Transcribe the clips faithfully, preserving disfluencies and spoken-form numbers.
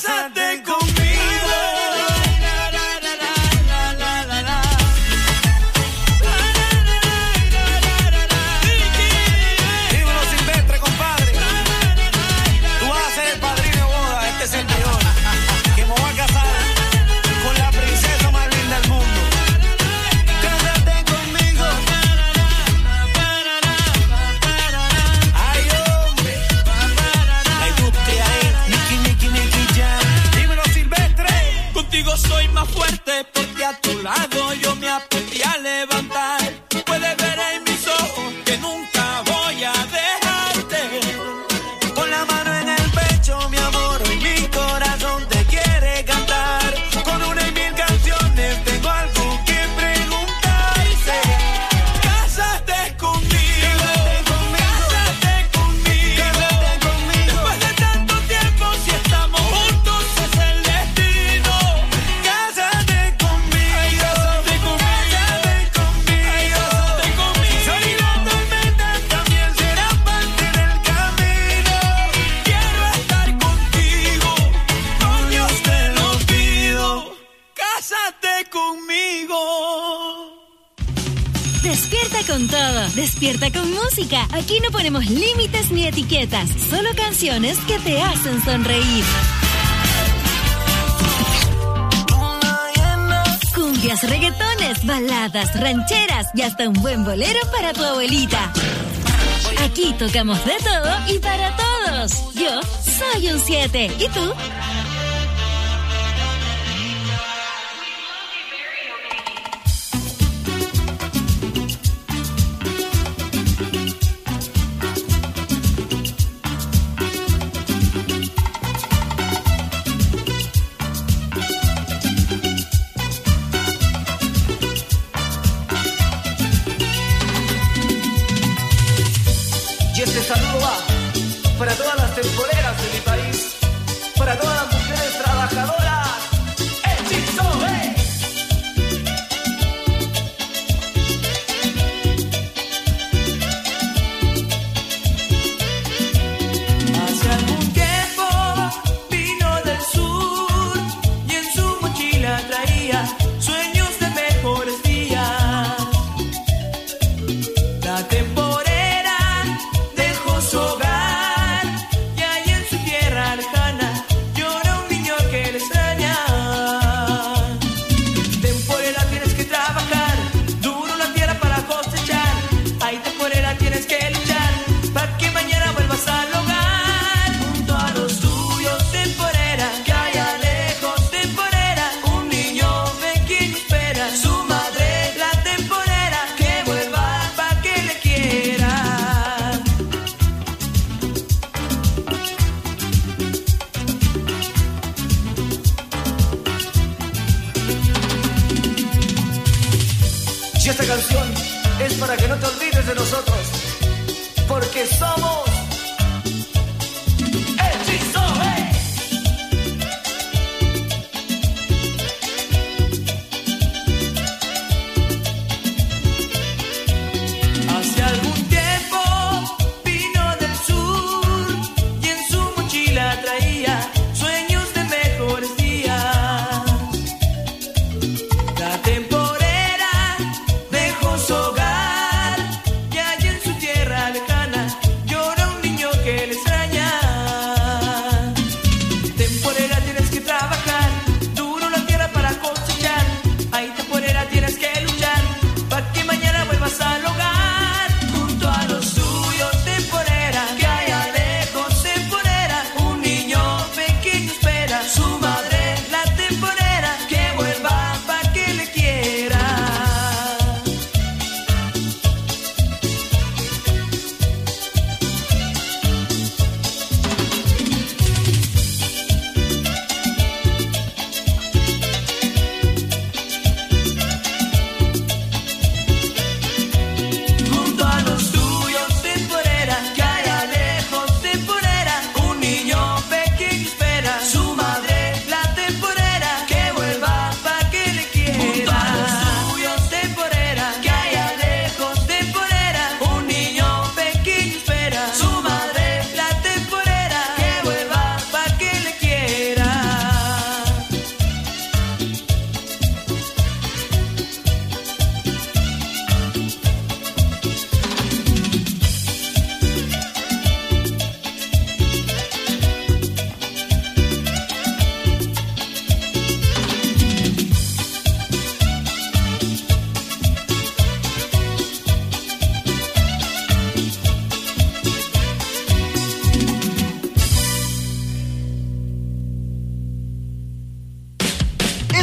Cásate conmigo. Soy más fuerte porque a tu lado yo me aprendí a levantar. Puedes ver en mis ojos que nunca voy a dejarte. Con la mano en el pecho, mi amor, y mi corazón te quiere cantar. Con una y mil canciones tengo algo que preguntarte. Cásate conmigo, cásate conmigo, cásate conmigo. Después de tanto tiempo, si estamos juntos es el destino. Cásate conmigo, cásate conmigo, cásate conmigo. Soy la tormenta, también será parte del camino. Quiero estar contigo, con Dios te lo pido. Cásate conmigo. Despierta con todo, despierta con música. Aquí no ponemos límites ni etiquetas, solo canciones que te hacen sonreír. Cumbias, reggaetones, baladas, rancheras y hasta un buen bolero para tu abuelita. Aquí tocamos de todo y para todos. Yo soy un siete. ¿Y tú? Y este saludo va para todas las temporeras de mi país, para todas las mujeres trabajadoras. ¡Hechizo, eh! Hace algún tiempo vino del sur y en su mochila traía sueños de mejores días. La temporera dejó su hogar y ahí en su tierra lejana llora un niño que le extraña. Temporera, tienes que trabajar duro la tierra para cosechar. Ay, temporera, tienes que luchar para que mañana vuelvas al hogar junto a los tuyos. Temporera, que allá lejos, temporera, un niño pequeño espera su madre. La temporera, que vuelva para que le quiera. Y esta canción es para que no te olvides de nosotros, porque somos Hechizo, eh. Hace algún tiempo vino del sur y en su mochila traía sueños de mejores días. La temporera dejó su hogar y allí en su tierra lejana llora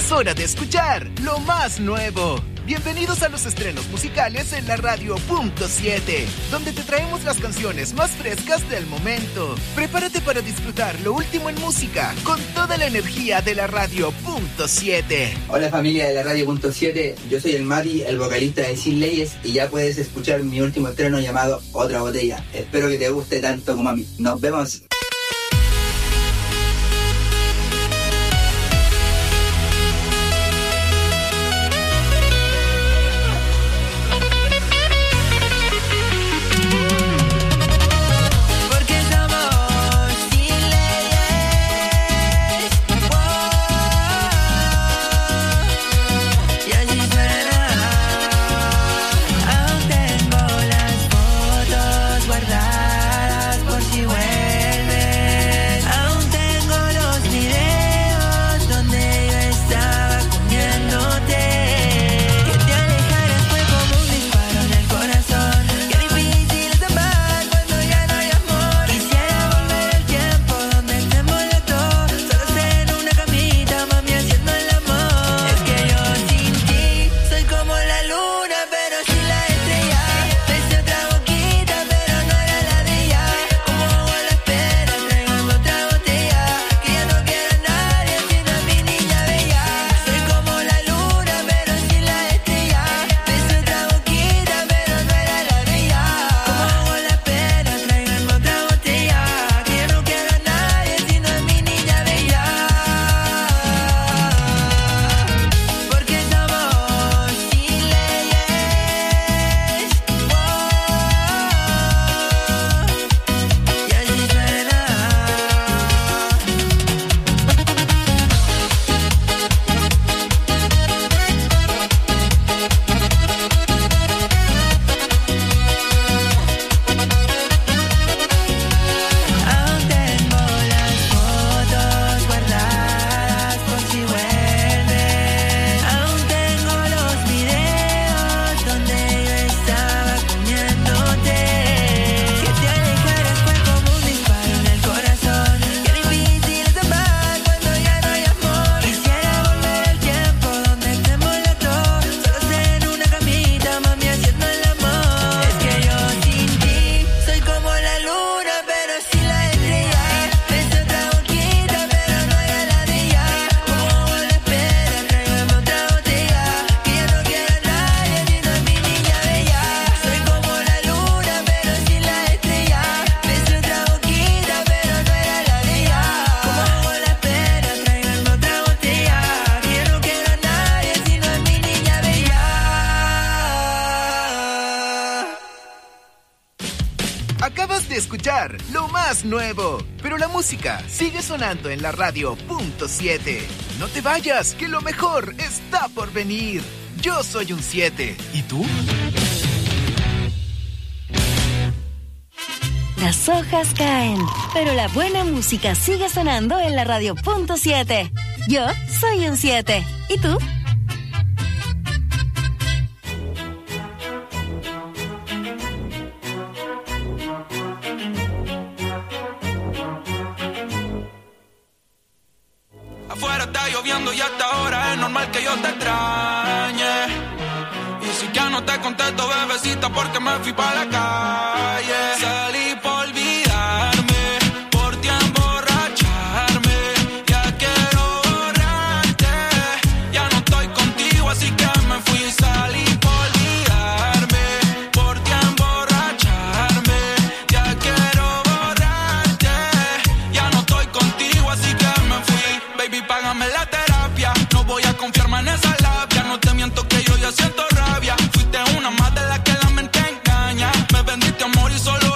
Es hora de escuchar lo más nuevo. Bienvenidos a los estrenos musicales en la Radio Punto siete, donde te traemos las canciones más frescas del momento. Prepárate para disfrutar lo último en música con toda la energía de la Radio Punto siete. Hola familia de la Radio Punto siete, yo soy el Mati, el vocalista de Sin Leyes, y ya puedes escuchar mi último estreno llamado Otra Botella. Espero que te guste tanto como a mí. Nos vemos. Lo más nuevo, pero la música sigue sonando en la Radio Punto siete. No te vayas, que lo mejor está por venir. Yo soy un siete. ¿Y tú? Las hojas caen, pero la buena música sigue sonando en la Radio Punto siete. Yo soy un siete. ¿Y tú? Y hasta ahora es normal que yo te extrañe. Y si ya no te contesto, bebecita, porque me fui pa' la calle. Salí por olvidarme, por ti emborracharme. Ya quiero borrarte, ya no estoy contigo, así que me fui. Salí por olvidarme, por ti emborracharme. Ya quiero borrarte, ya no estoy contigo, así que me fui. Baby, págame la terapia, no voy a confiarme en esa labia. No te miento que yo ya siento rabia. Fuiste una más de la que la mente engaña. Me vendiste amor y solo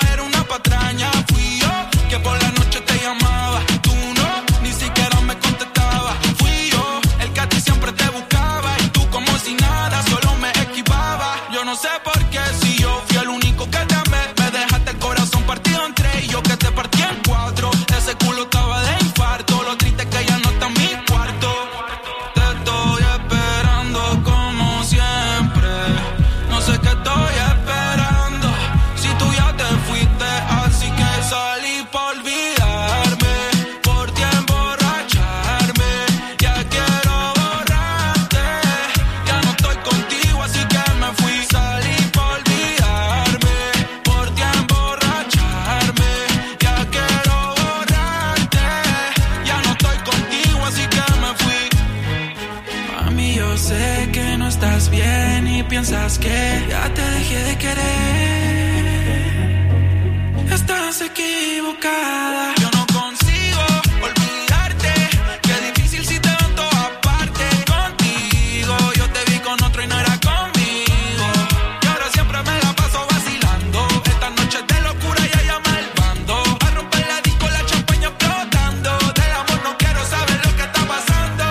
y piensas que ya te dejé de querer. Estás equivocada. Yo no consigo olvidarte. Qué difícil si te veo en todas partes. Contigo yo te vi con otro y no era conmigo. Y ahora siempre me la paso vacilando. Esta noche de locura ya llama el bando. A romper la disco, la champaña explotando. Del amor no quiero saber lo que está pasando.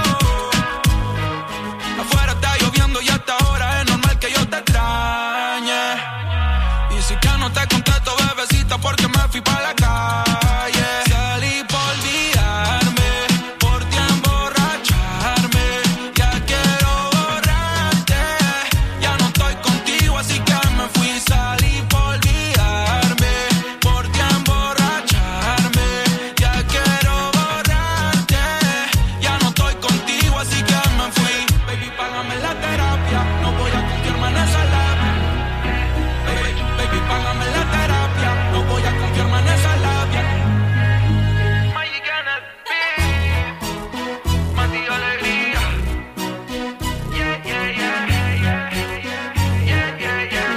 Afuera está lloviendo y hasta ahora es normal que yo te extrañe. Y si que no te contesto, bebecita, porque me fui pa' la calle. Salí por olvidarme, por ti emborracharme. Ya quiero borrarte, ya no estoy contigo, así que me fui. Salí por olvidarme, por ti emborracharme. Ya quiero borrarte, ya no estoy contigo, así que me fui. Baby, págame la terapia, no voy a confiar más en esa labia. Baby, baby, págame la terapia, no voy a confiar más en esa labia. Magic en el beat, Mati Alegría. Yeah, yeah, yeah, yeah, yeah, yeah, yeah,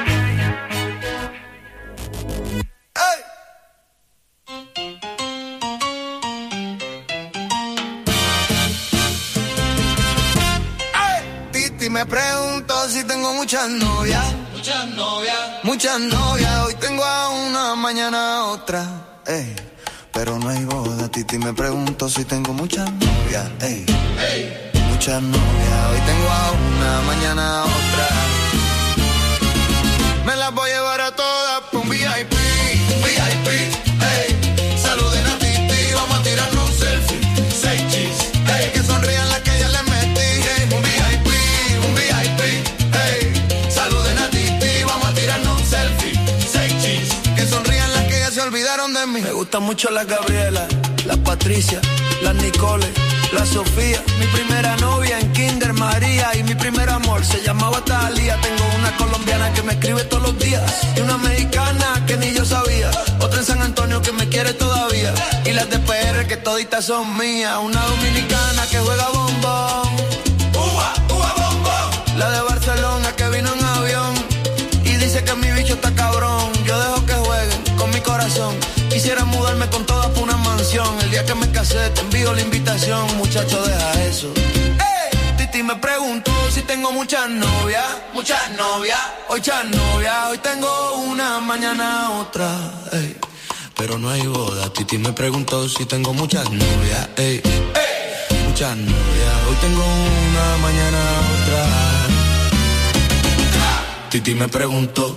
yeah. ¡Ey! Titi me pregunto si tengo muchas novias. Muchas novias. Muchas novias. Hoy tengo a una, mañana a otra. Ey. Pero no hay boda. Titi me pregunto si tengo muchas novias. Ey. Ey. Muchas novias. Hoy tengo a una, mañana a otra. Me las voy a llevar a todas pa' un V I P. V I P. Ey. Saluden a Titi. Vamos a tirarnos un selfie. Seis cheese. Ey. Que sonrían las que ya les metí. Ey. Un V I P. Un V I P. Ey. Saluden a Titi. Vamos a tirarnos un selfie. Seis cheese. Que sonrían las que ya se olvidaron de mí. Me gusta mucho la Gabriela, la Patricia, la Nicole, la Sofía. Mi primera novia en Kinder María. Y mi primer amor se llamaba Talía. Tengo una colombiana que me escribe todos los días. Y una mexicana que ni yo sabía. Otra en San Antonio que me quiere todavía. Y las de P R que toditas son mías. Una dominicana que juega bombón. Uva, uva, bombón. La de Barcelona que vino en avión. Y dice que mi bicho está cabrón. Yo dejo que jueguen con mi corazón. Quisiera mudarme con todas por una mansión. El día que me casé te envío la invitación. Muchacho, deja eso. ¡Ey! Titi me preguntó si tengo muchas novias. Muchas novias. Hoy muchas novias. Hoy tengo una, mañana otra. Ey. Pero no hay boda. Titi me preguntó si tengo muchas novias. Ey. Ey. Muchas novias. Hoy tengo una, mañana otra. Titi me preguntó.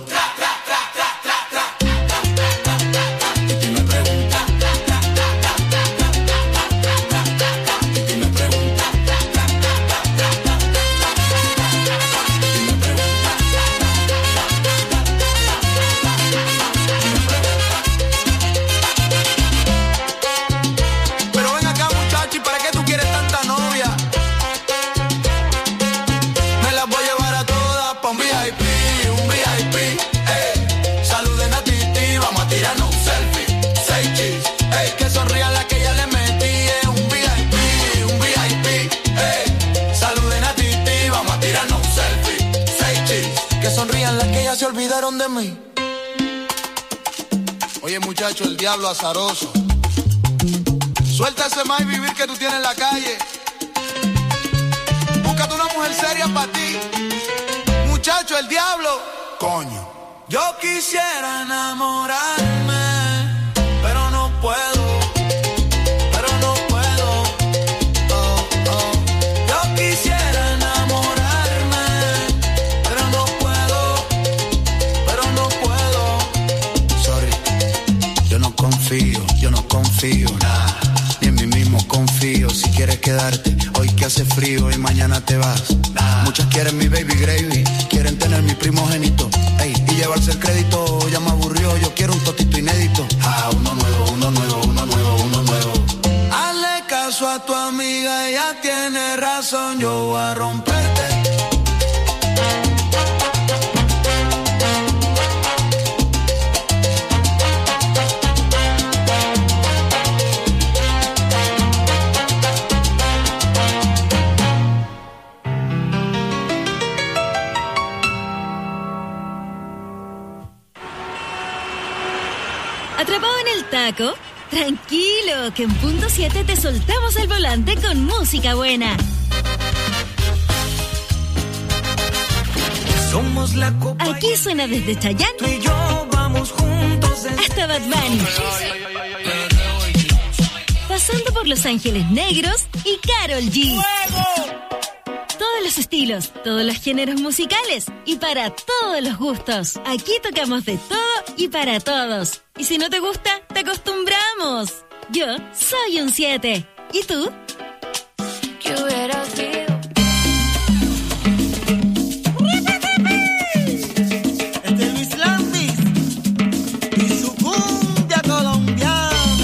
Se olvidaron de mí. Oye, muchacho, el diablo azaroso. Suelta ese más y vivir que tú tienes en la calle. Búscate una mujer seria para ti. Muchacho, el diablo. Coño. Yo quisiera enamorarme, pero no puedo. Pero no puedo. Oh, oh. Yo quisiera enamorarme, pero no puedo. Pero no puedo. Sorry. Yo no confío, yo no confío. Nah. Ni en mí mismo confío. Si quieres quedarte, hoy que hace frío y mañana te vas. Nah. Muchas quieren mi baby gravy, quieren tener mi primogénito. Ey, y llevarse el crédito, ya me aburrió. Yo quiero un totito inédito. Ah, uno nuevo, uno nuevo, uno nuevo, uno nuevo. Hazle caso a tu amiga, ella tiene razón. Yo voy a romperte. taco? Tranquilo, que en punto siete te soltamos el volante con música buena. Somos la copa. Aquí suena desde Chayanne Tú y yo vamos juntos desde... hasta Bad Bunny, pasando por Los Ángeles Negros y Karol G. ¡Fuego! Todos los estilos, todos los géneros musicales y para todos los gustos. Aquí tocamos de todo y para todos. Y si no te gusta, te acostumbramos. Yo soy un siete. ¿Y tú? ¿Qué hubiera sido? Este es Luis Landis y su cumbia colombiana.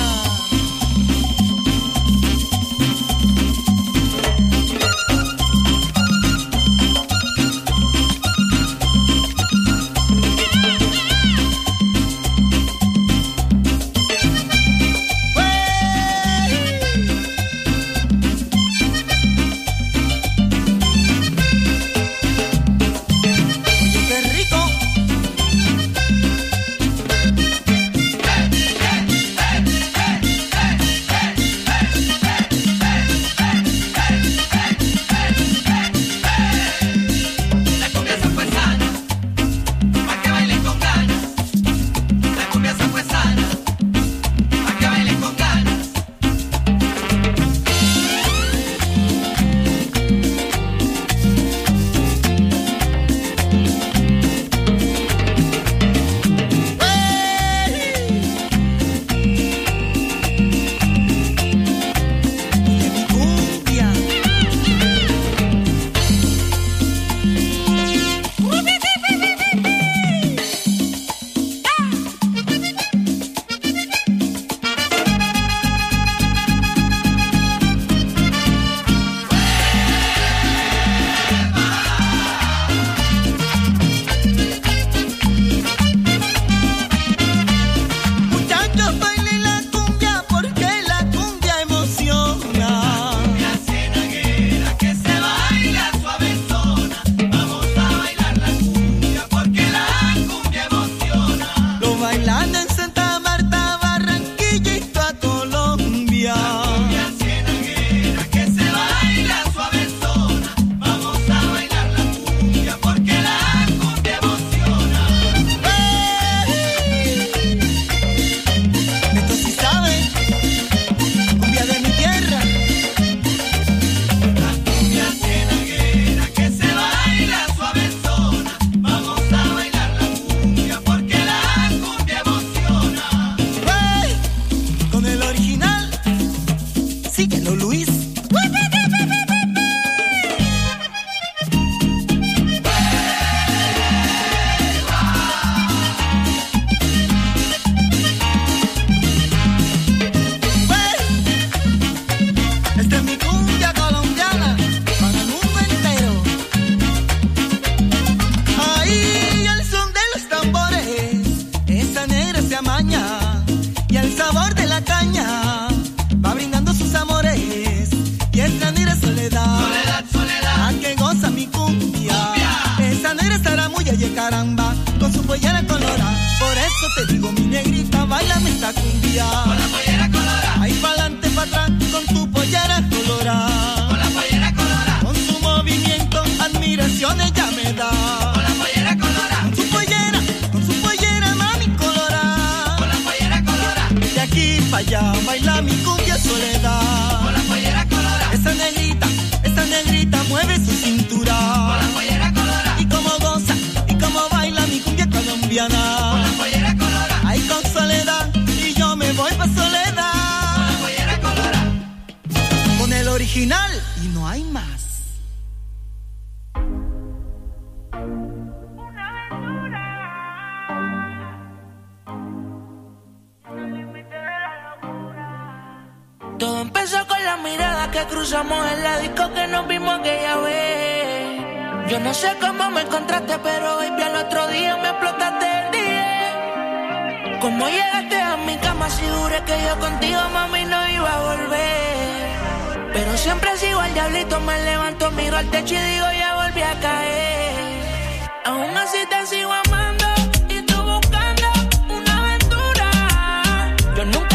Todo empezó con la mirada que cruzamos en la disco que nos vimos aquella vez. Yo no sé cómo me encontraste, pero baby al otro día me explotaste el día. Cómo llegaste a mi cama, si juré que yo contigo, mami, no iba a volver. Pero siempre sigo al diablito, me levanto, miro al techo y digo, ya volví a caer. Aún así te sigo amando y tú buscando una aventura. Yo nunca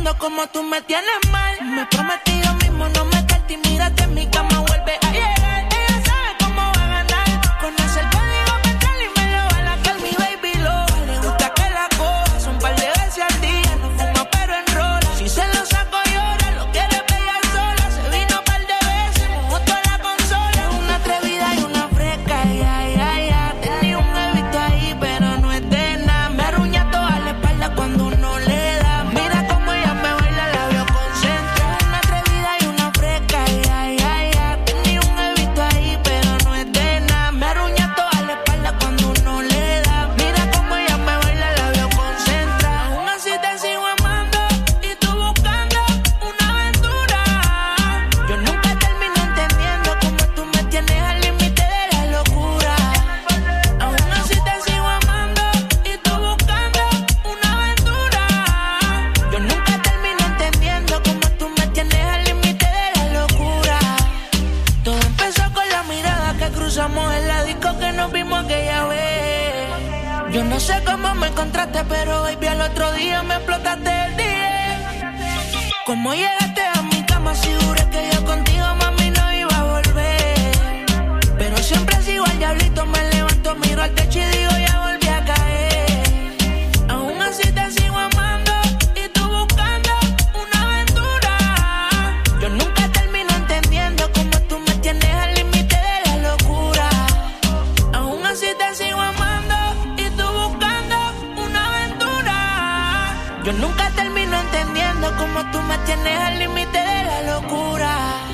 entendiendo cómo tú me tienes mal. Me prometí yo mismo no meterte y mírate en mi cama, vuelve a llegar. Ella sabe cómo va a ganar. Conoce el código mental y me lo va a lacar, mi baby loca. Le gusta que la coja un par de veces al día. No fuma pero enrola. Si se lo saco llora, lo quiere pegar sola. Se vino un par de veces, mojó toda la consola. Una atrevida y una fresca, ay, ay, ay, ay. Tenía un bebito ahí pero no es de nada. Me arruña toda la espalda cuando uno le da. Mira cómo ella me baila, la veo concentrada. Una atrevida y una fresca, ay, ay, ay, ay. Tenía un bebito ahí pero no es de nada. Me arruña toda la espalda cuando uno le da. Mira cómo ella me baila, la veo concentrada. Aún así te sigo amando y tú buscando una aventura. Yo nunca termino entendiendo cómo tú me tienes al límite de la locura. Aún así te sigo amando y tú buscando una aventura. Yo nunca termino entendiendo cómo tú me tienes al límite de la locura. Todo empezó con la mirada que cruzamos en la disco que nos vimos aquella vez. Yo no sé cómo me encontraste, pero baby al otro día me explotaste el día. ¿Cómo llegaste a mi cama si juré que yo contigo, mami, no iba a volver? Pero siempre sigo al diablito, me levanto, miro al techo y digo ya volví a caer. Aún así te sigo amando y tú buscando una aventura. Yo nunca termino entendiendo cómo tú me tienes al límite de la locura. Aún así te sigo amando y tú buscando una aventura. Yo nunca termino entendiendo cómo tú me tienes al límite de la locura.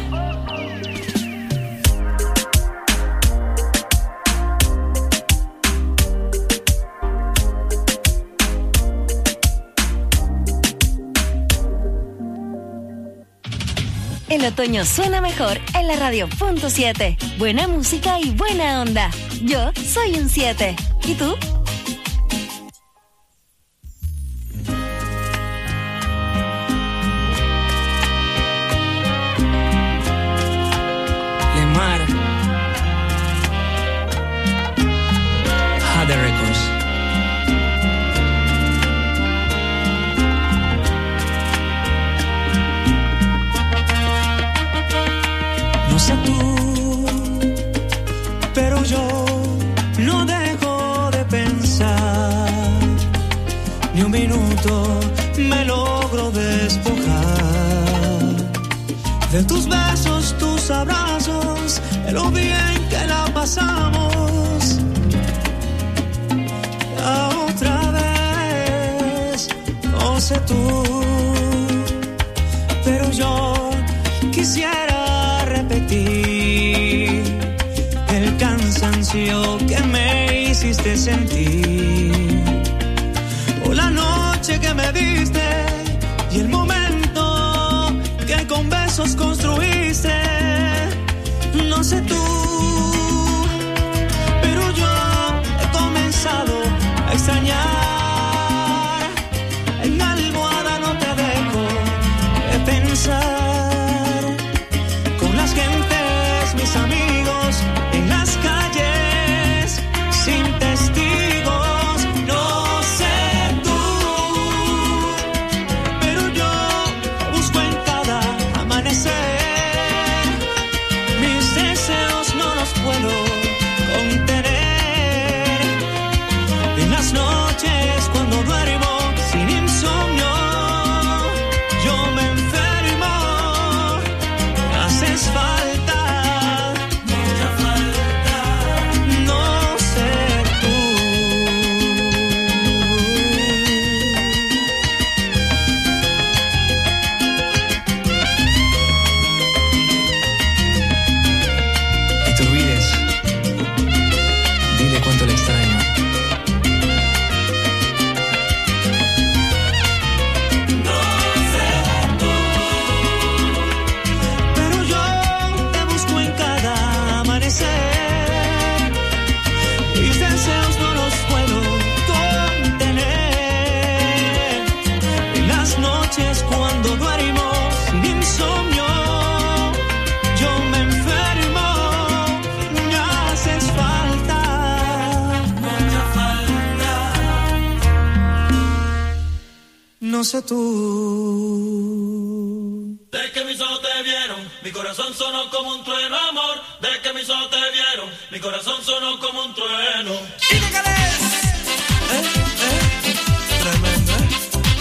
El otoño suena mejor en la radio punto siete. Buena música y buena onda. Yo soy un siete. ¿Y tú? Lemar Hada Records. No sé tú, pero yo no dejo de pensar. Ni un minuto me logro despojar de tus besos, tus abrazos, de lo bien que la pasamos. La otra vez, no sé tú, pero yo quisiera repetir el cansancio que me hiciste sentir, o la noche que me diste y el momento que con besos construiste. No sé tú, pero yo he comenzado a extrañar. En la almohada no te dejo de pensar, con las gentes, mis amigos, en las calles, sin testigos. No sé tú, pero yo busco en cada amanecer mis deseos sé tú. De que mis ojos te vieron, mi corazón sonó como un trueno, amor. De que mis ojos te vieron, mi corazón sonó como un trueno. ¡Ilegales! ¿Eh? ¿Eh? Tremendo, ¿eh?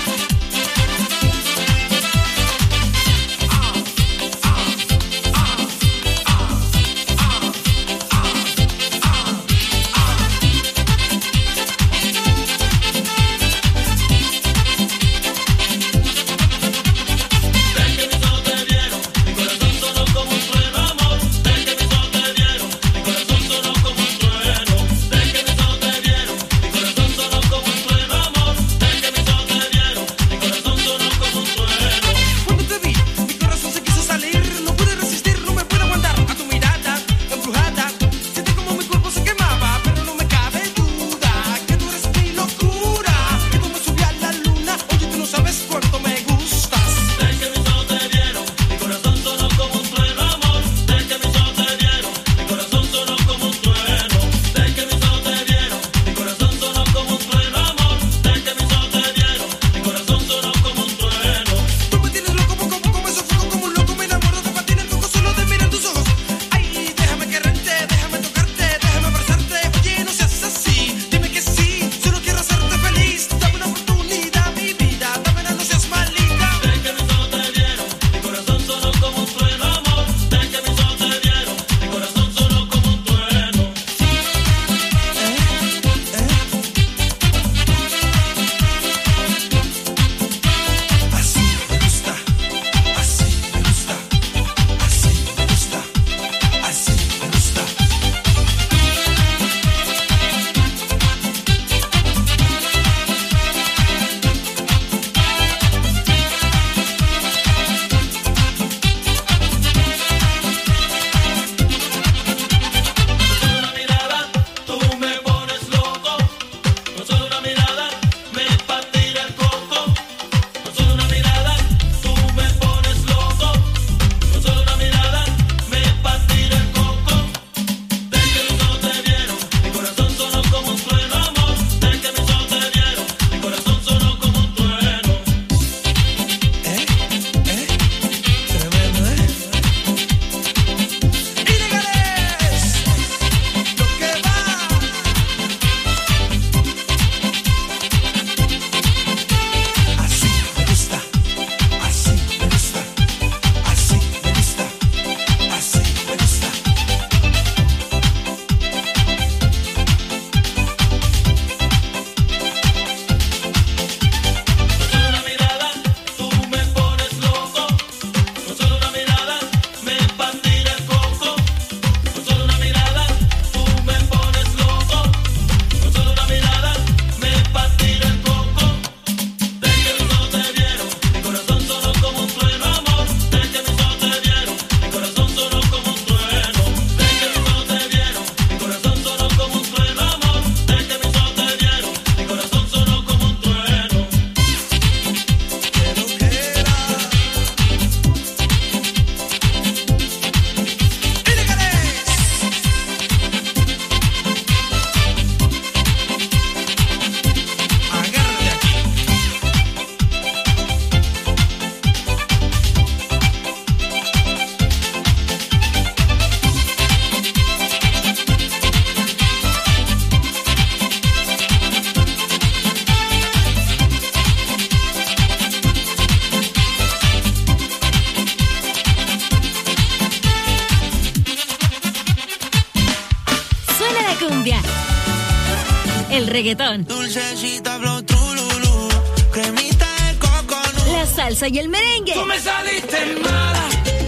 El reggaetón, dulcecita, flow, trululú, cremita de coco, no. La salsa y el merengue. Tú me saliste mala,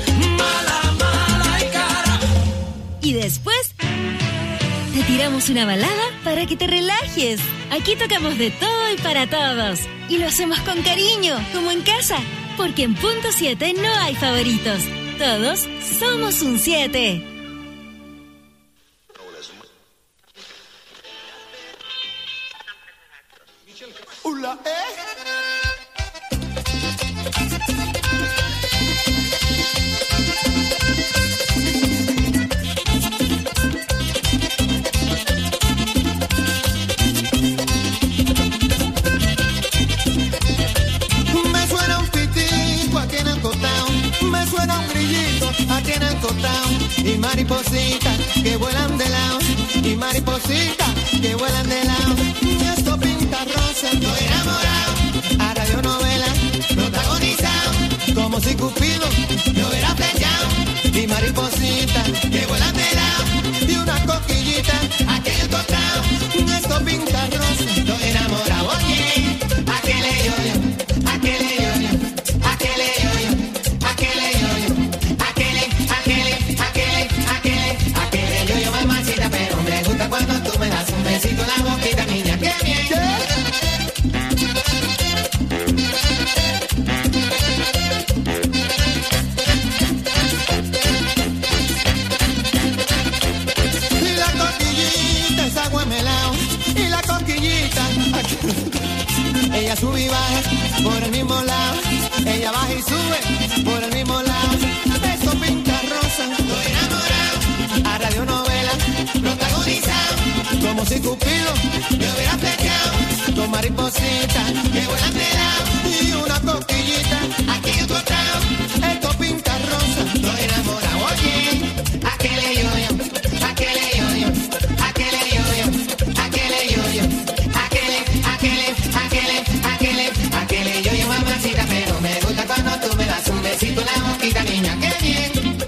mala, mala y cara. Y después te tiramos una balada para que te relajes. Aquí tocamos de todo y para todos. Y lo hacemos con cariño, como en casa. Porque en Punto siete no hay favoritos. Todos somos un siete. Hola, ¿eh? tiene el costado. Y maripositas que vuelan de lado. Y maripositas que vuelan de lado. Y esto pinta rosa, estoy enamorado. A radionovela protagonizado. Como si Cupido me hubiera flechado. Y maripositas que vuelan de lado. Y una coquillita aquí en el costado. Esto pinta rosa, estoy enamorado. Oye, aquel yo-yo, aquel yo-yo, aquel yo-yo, aquel yo-yo, aquel, aquel, aquel, aquel, aquel yo-yo, mamacita, pero me gusta cuando tú me das un besito en la boquita, niña, qué bien. Ella sube y baja por el mismo lado. Ella baja y sube por el mismo lado. Eso pinta rosa, estoy enamorado. A radionovela protagonizado. Como si Cupido me hubiera flechado. Con maripositas que vuelan de lado. Y una coquillita aquí en tu costado. Esto pinta rosa, estoy enamorado. Oye, aquel yo-yo, aquel yo-yo, aquel yo-yo, aquel yo-yo. Aquel yo-yo, mamacita, pero me gusta cuando tú me das un besito en la boquita, niña, qué bien.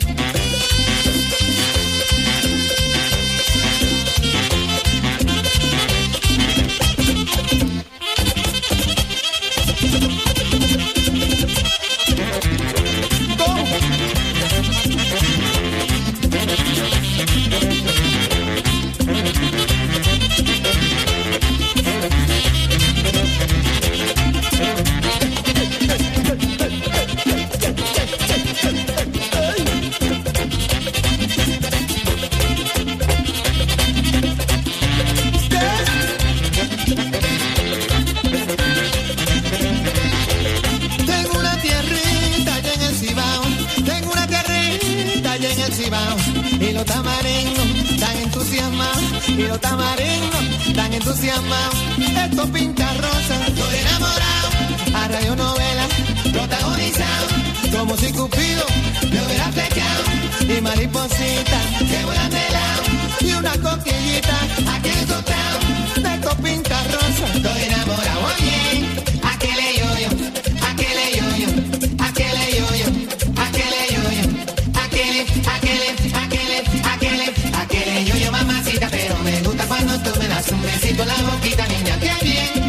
Y los tamaringos tan entusiasmados, y los tamaringos tan entusiasmados. Esto pinta rosa, estoy enamorado. A radionovela protagonizado. Como si Cupido me hubiera flechado. Y maripositas que vuelan de lado. Y una coquillita aquí en el costado. Esto pinta rosa, estoy enamorado. Oye, aquel yo-yo, aquel yo-yo, aquel yo-yo, aquel yo-yo, aquel, aquel, aquel, aquel, aquel yo-yo, mamacita, pero me gusta cuando tú me das un besito en la boquita, niña, qué bien.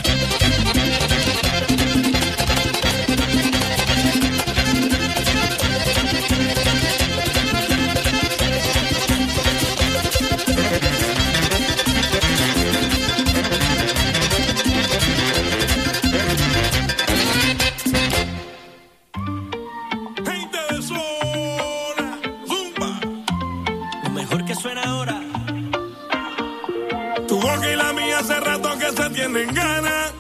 Tienen ganas,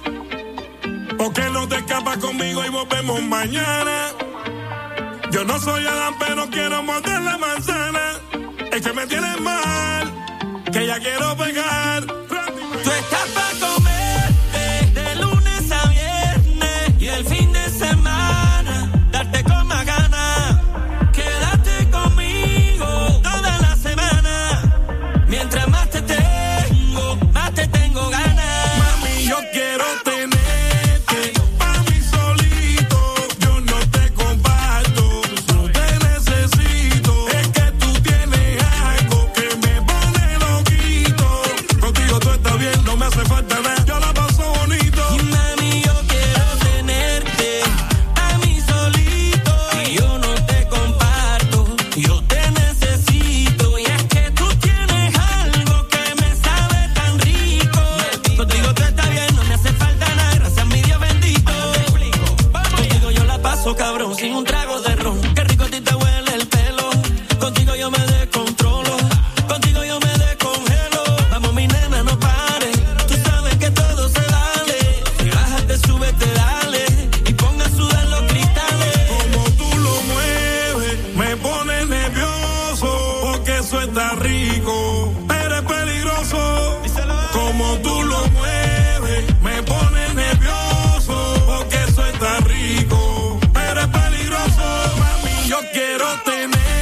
porque no te escapas conmigo y volvemos mañana. Yo no soy Adán, pero quiero morder la manzana. Es que me tienes mal, que ya quiero pegar. Tú estás para comerte de lunes a viernes y el fin de semana darte con más ganas. Quédate conmigo toda la semana. Mientras más te tengo, más te tengo ganas. Yo quiero tenerte pa' mí solito. Yo no te comparto, no te necesito. Es que tú tienes algo que me pone loquito. Contigo todo está bien, no me hace falta nada. Yo la paso bonito. Y mami, yo quiero tenerte pa' mí solito. Y yo no te comparto, yo te necesito. Y es que tú tienes algo que me sabe tan rico. Contigo todo está bien, no me hace falta nada, gracias a mi Dios bendito. Contigo yo la paso cabrón, sin un trago de ron. Qué rico a ti te huele el pelo. Contigo yo me descontrolo, contigo yo me descongelo. Vamos mi nena, no pares, tú sabes que todo se vale. Si bájate, súbete, dale, y ponga a sudar los cristales. Como tú lo mueves, me pones nervioso, porque eso está rico, pero es peligroso. Como tú lo mueves, me pones nervioso, porque eso está rico, pero es peligroso. Mami, yo quiero tener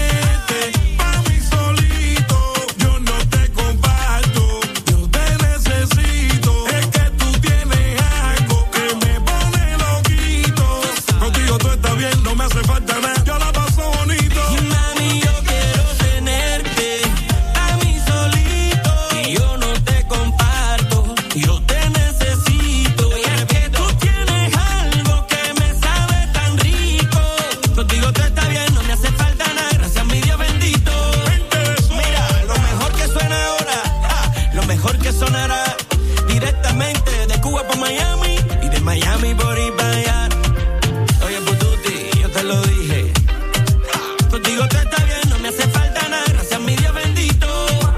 falta nada, yo la paso bonito. Mami, yo quiero tenerte a mí solito y yo no te comparto, yo te necesito. Y es que tú tienes algo que me sabe tan rico. Contigo te está bien, no me hace falta nada, gracias a mi Dios bendito. Mira, lo mejor que suena ahora, ah, lo mejor que sonará directamente de Cuba para Miami y de Miami por ir para allá. Oye, Pututi, yo te lo dije. Contigo te está bien, no me hace falta nada, gracias a mi Dios bendito.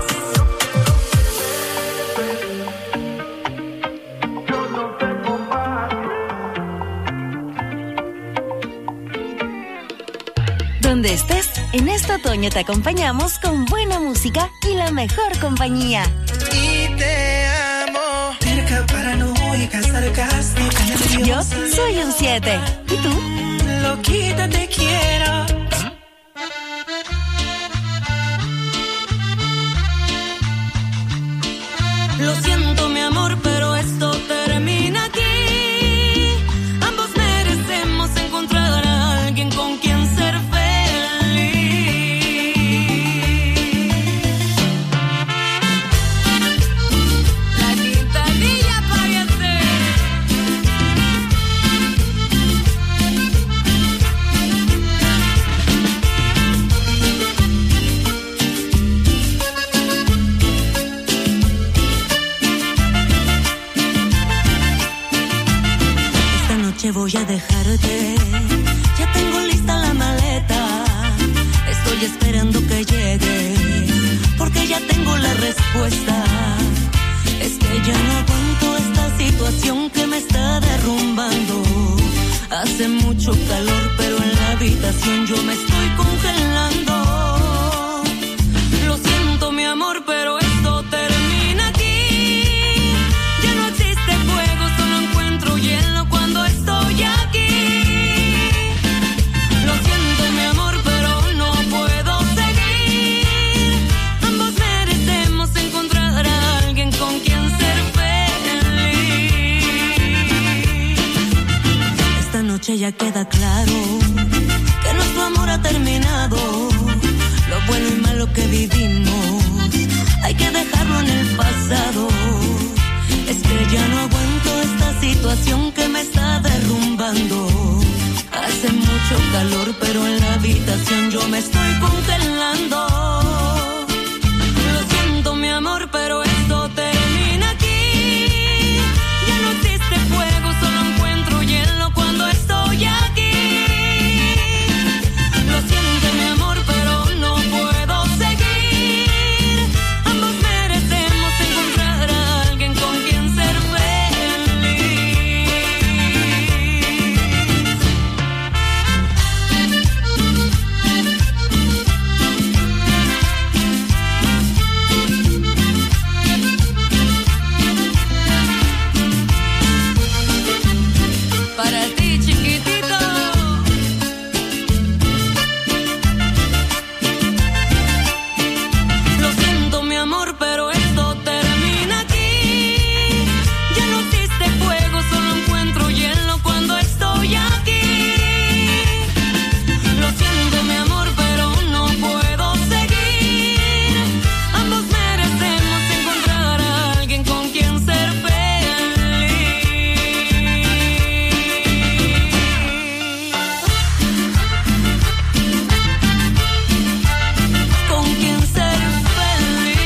Donde estés, en este otoño te acompañamos con buena música y la mejor compañía. Y te amo. Cerca, paranoica, sarcástica, Yo nerviosa. soy un siete. ¿Y tú? Loquita, te quiero. Lo siento, mi amor, pero esto termina aquí. Ambos merecemos encontrar a alguien con quien ser feliz. La quintanilla parece. Esta noche voy a dejarte. Ya tengo lista la maleta. Estoy esperando que llegue, porque ya tengo la respuesta. Es que ya no aguanto esta situación que me está derrumbando. Hace mucho calor, pero en la habitación yo me estoy congelando. Lo siento, mi amor, pero esto termina aquí. Ya no existe fuego, solo encuentro hielo cuando estoy aquí. Lo siento, mi amor, pero no puedo seguir. Ambos merecemos encontrar a alguien con quien ser feliz. Esta noche ya queda claro que nuestro amor ha terminado. Lo bueno y malo que vivimos hay que dejarlo en el pasado. Es que ya no aguanto esta situación que me está derrumbando. Hace mucho calor, pero en la habitación yo me estoy congelando. Lo siento, mi amor, pero esto termina aquí. Ya no existe fuego, solo encuentro hielo cuando estoy aquí. Lo siento, mi amor, pero no puedo seguir. Ambos merecemos encontrar a alguien con quien ser feliz. Para ti, chiquitito. Lo siento, mi amor, pero esto termina aquí. Ya no existe fuego, solo encuentro hielo cuando estoy aquí. Lo siento, mi amor, pero no puedo seguir. Ambos merecemos encontrar a alguien con quien ser feliz. Con quien ser feliz.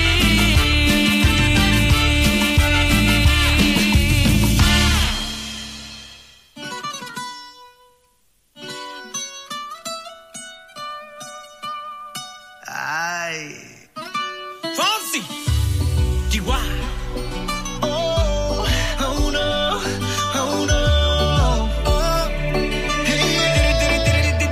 Ay. Fonsi, Chihuahua. Oh, oh no, oh no. Oh. Hey.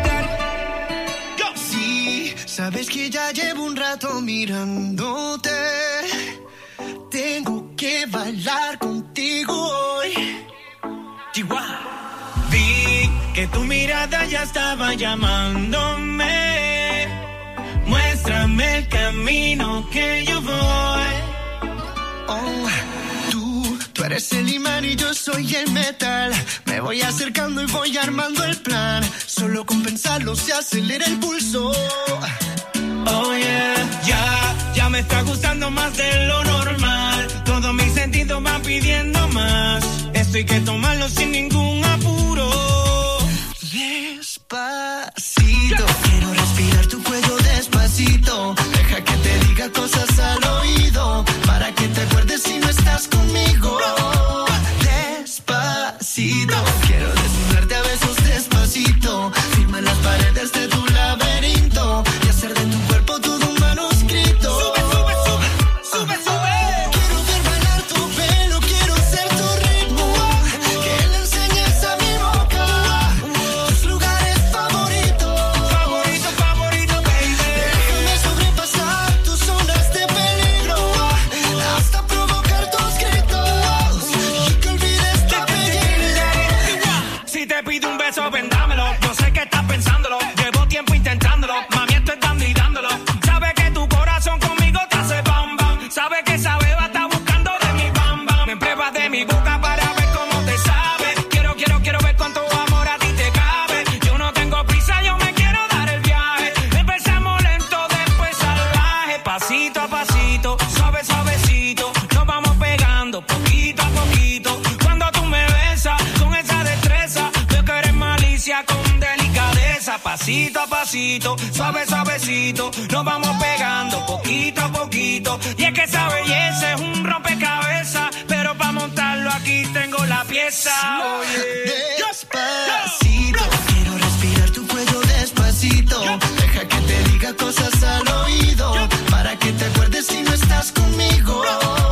Sí, sabes que ya llevo un rato mirándote. Tengo que bailar contigo hoy. Chihuahua. Vi que tu mirada ya estaba llamándome. Muéstrame el camino que yo voy. Oh, tú, tú eres el imán y yo soy el metal. Me voy acercando y voy armando el plan. Solo solo con pensarlo se acelera el pulso. Oh yeah, ya, ya me está gustando más de lo normal. Todos mis sentidos van pidiendo más. Esto hay que tomarlo sin ningún apuro. Despacito, quiero respirar tu cuello despacito. Deja que te diga cosas al oído, para que te acuerdes si no estás conmigo. Despacito, quiero desnudarte a besos despacito. Firma las paredes de tu laberinto y hacer de tu cuerpo todo un manuscrito. Sube, sube, sube, sube, sube. Quiero ver bailar tu pelo, quiero ser tu ritmo. Que le enseñes a mi boca tus lugares favoritos. Favorito, favorito, baby. Déjame sobrepasar tus zonas de peligro hasta provocar tus gritos y que olvides tu apellido. Si te pido un beso, vendámelo. Yo sé que estás pensándolo. Llevo tiempo intentándolo. Mami, esto es dando y dándolo. Sabe que tu corazón conmigo te hace bam bam. Sabe que esa beba está buscando de mi bam bam. Me pruebas de mi boca para ver cómo te sabe. Quiero, quiero, quiero ver cuánto amor a ti te cabe. Yo no tengo prisa, yo me quiero dar el viaje. Empezamos lento, después salvaje. Pasito a pasito, suave, suavecito. Nos vamos pegando poquito a poquito. Cuando tú me besas con esa destreza, veo que eres malicia con delicadeza. Pasito a pasito, suave, suavecito. Nos vamos pegando poquito a poquito. Y es que esa belleza es un rompecabezas, pero para montarlo aquí tengo la pieza. Oye. Despacito, quiero respirar tu cuello despacito. Deja que te diga cosas al oído, para que te acuerdes si no estás conmigo.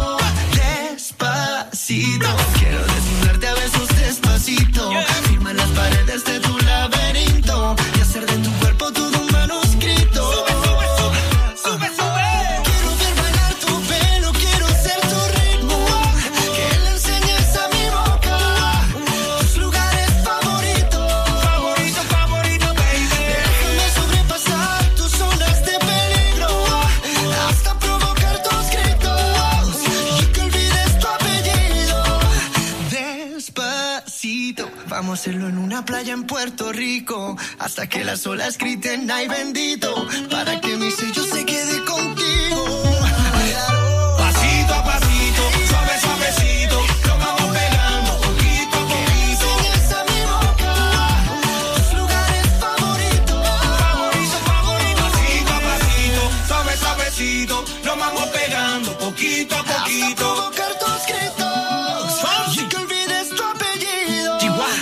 Despacito, quiero desnudarte a besos despacito. Firma las paredes de tu laberinto y hacer de tu cuerpo todo un manuscrito. Sube, sube, sube, sube, sube. Quiero ver bailar tu pelo, quiero ser tu ritmo. Que le enseñes a mi boca tus lugares favoritos. Favorito, favorito, baby. Déjame sobrepasar tus zonas de peligro hasta provocar tus gritos y que olvides tu apellido. Despacito, vamos a hacerlo en una playa en Puerto Rico hasta que las olas griten ay bendito, para que mi sello se quede contigo. Pasito a pasito, suave, suavecito. Nos vamos pegando poquito a poquito. Enseñes a mi boca tus lugares favoritos. Favorito, favorito. Pasito a pasito, suave, suavecito. Nos vamos pegando poquito a Hasta poquito. provocar tus gritos y que olvides tu apellido.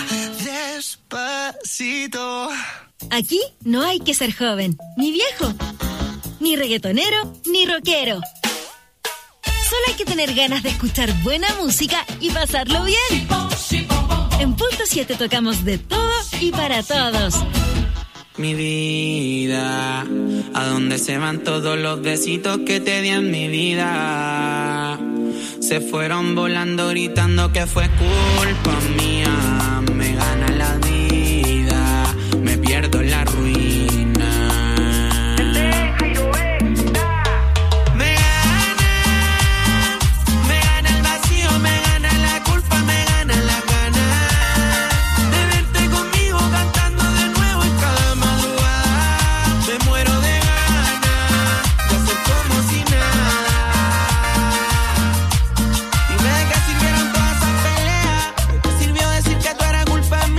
Despacito. Aquí no hay que ser joven, ni viejo, ni reggaetonero, ni rockero. Solo hay que tener ganas de escuchar buena música y pasarlo bien. En Punto siete tocamos de todo y para todos. Mi vida, ¿a dónde se van todos los besitos que te di en mi vida? Se fueron volando gritando que fue culpa mía. Me gana la vida, me pierdo en la ruina. Me gana, me gana el vacío, me gana la culpa, me gana la gana de verte conmigo cantando de nuevo en cada madrugada. Me muero de ganas de hacer como si nada. Dime de qué sirvieron todas esas peleas, de qué sirvió decir que tú eras culpa mía.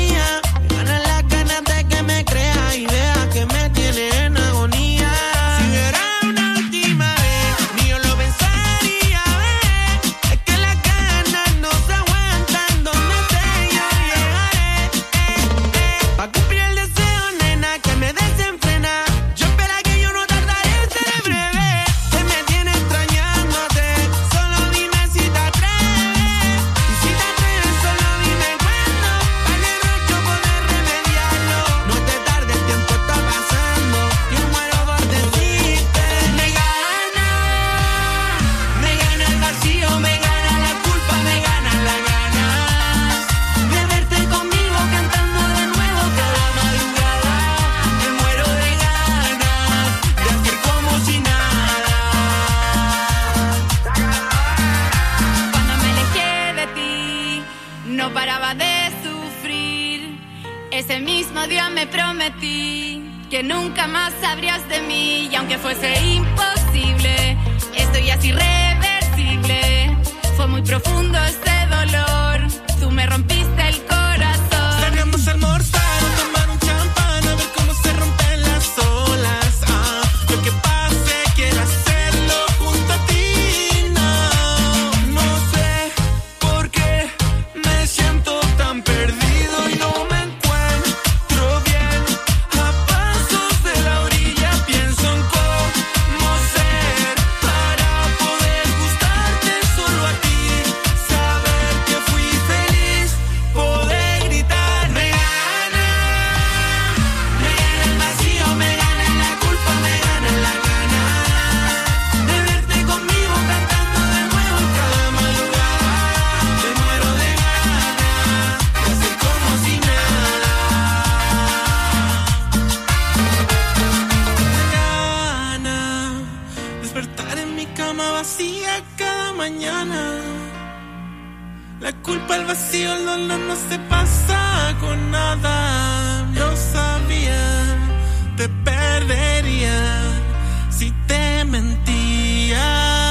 prometí que nunca más sabrías de mí, y aunque fuese imposible, esto ya es irreversible. Fue muy profundo este dolor, tú me rompiste el corazón. Salgamos a almorzar o tomar un champán, a ver cómo se rompen las olas. Ah, lo que pase, quiero hacerlo junto a ti. No, no sé por qué me siento tan perdido y no me encuentro bien. A pasos de la orilla pienso en cómo ser para poder gustarte solo a ti. Saber que fui feliz, poder gritar. Me gana, me gana el vacío, me gana la culpa, me gana la gana de verte conmigo cantando de nuevo en cada madrugada. Me muero de ganas de hacer como si nada. Me gana despertar en mi cama vacía cada mañana. La culpa, el vacío, el dolor no se pasa con nada. Yo sabía, te perdería si te mentía.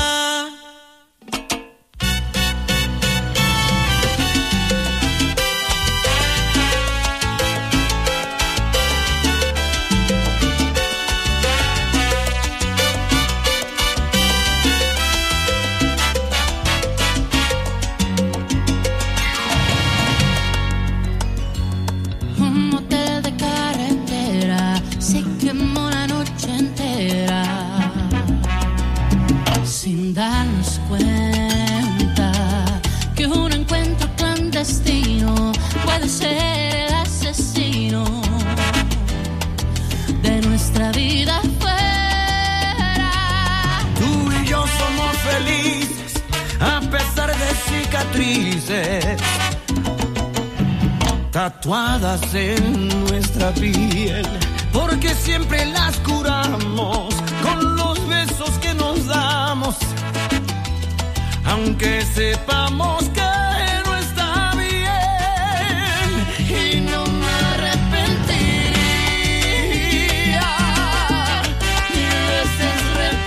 Un motel de carretera se quemó la noche entera sin darnos cuenta que un encuentro clandestino puede ser el asesino de nuestra vida fuera. Tú y yo somos felices a pesar de cicatrices tatuadas en nuestra piel, porque siempre las curamos con los besos que nos damos, aunque sepamos que no está bien. Y no me arrepentiría, mil veces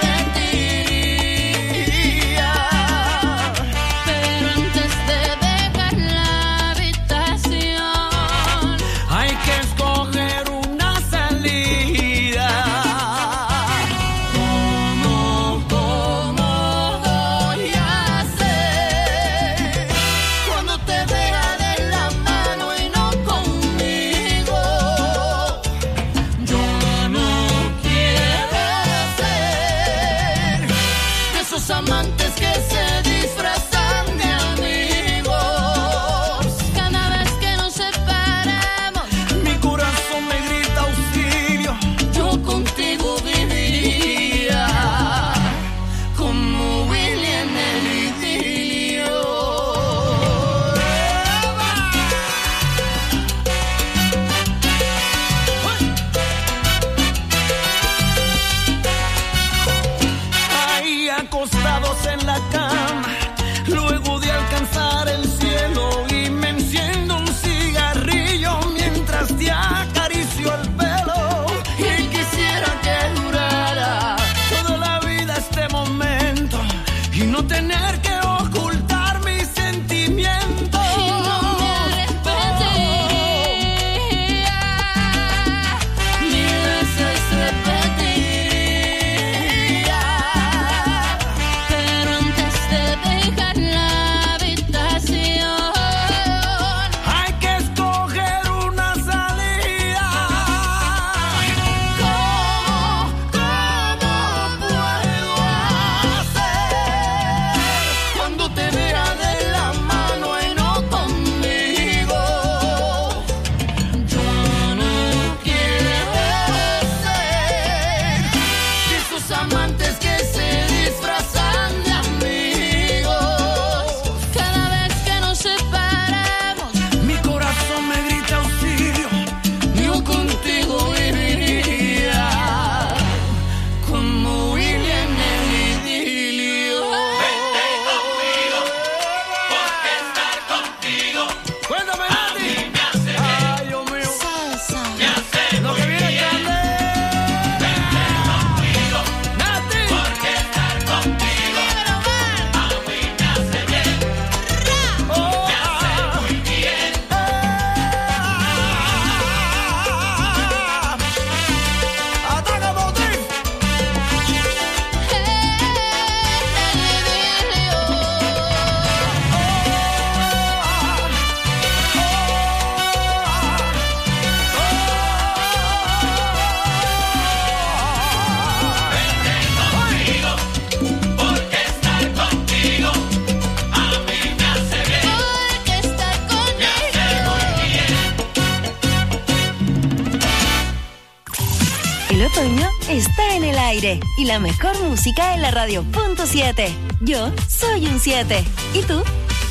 repetiría, Pero antes de dejar la habitación, hay que escoger una salida. ¿Cómo, cómo voy a hacer El otoño está en el aire y la mejor música en la radio punto siete. Yo soy un siete. ¿Y tú?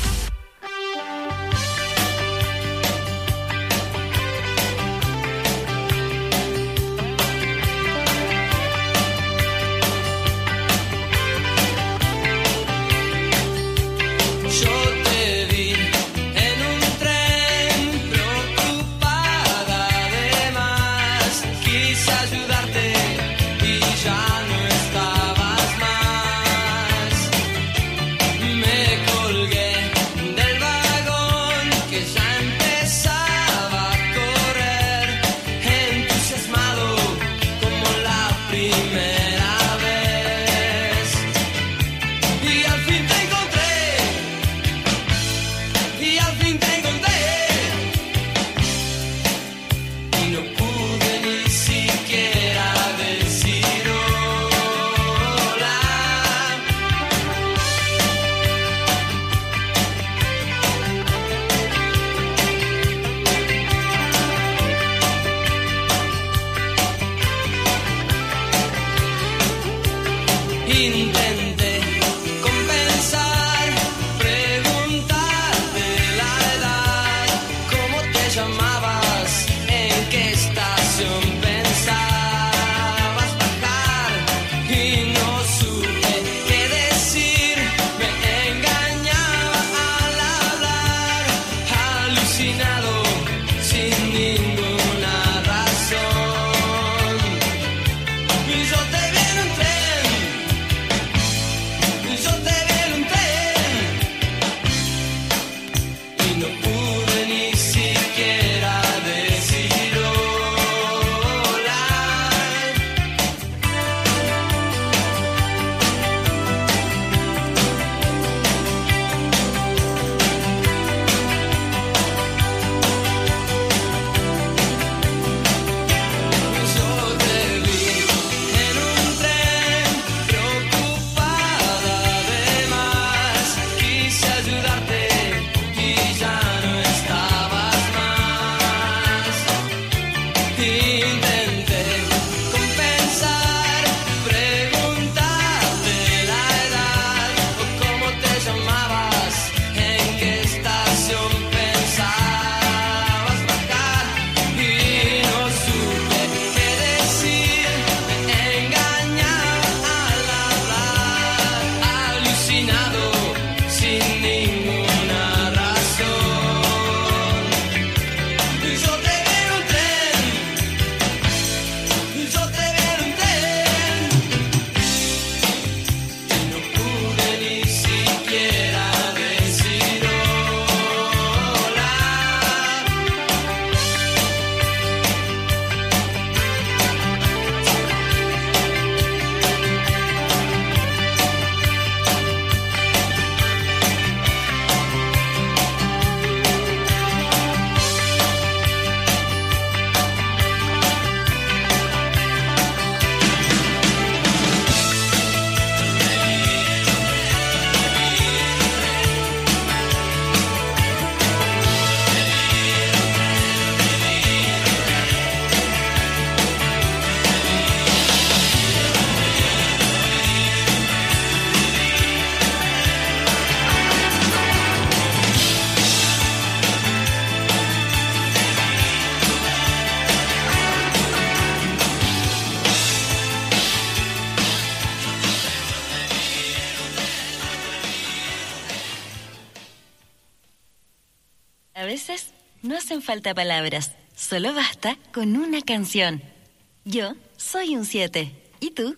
A veces no hacen falta palabras, solo basta con una canción. Yo soy un siete. ¿Y tú?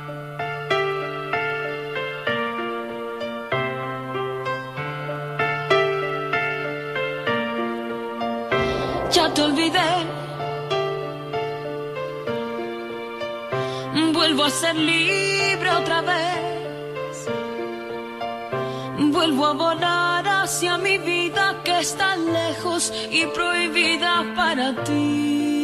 Ya te olvidé. Vuelvo a ser libre otra vez. Vuelvo a volar hacia mi vida que está lejos y prohibida para ti.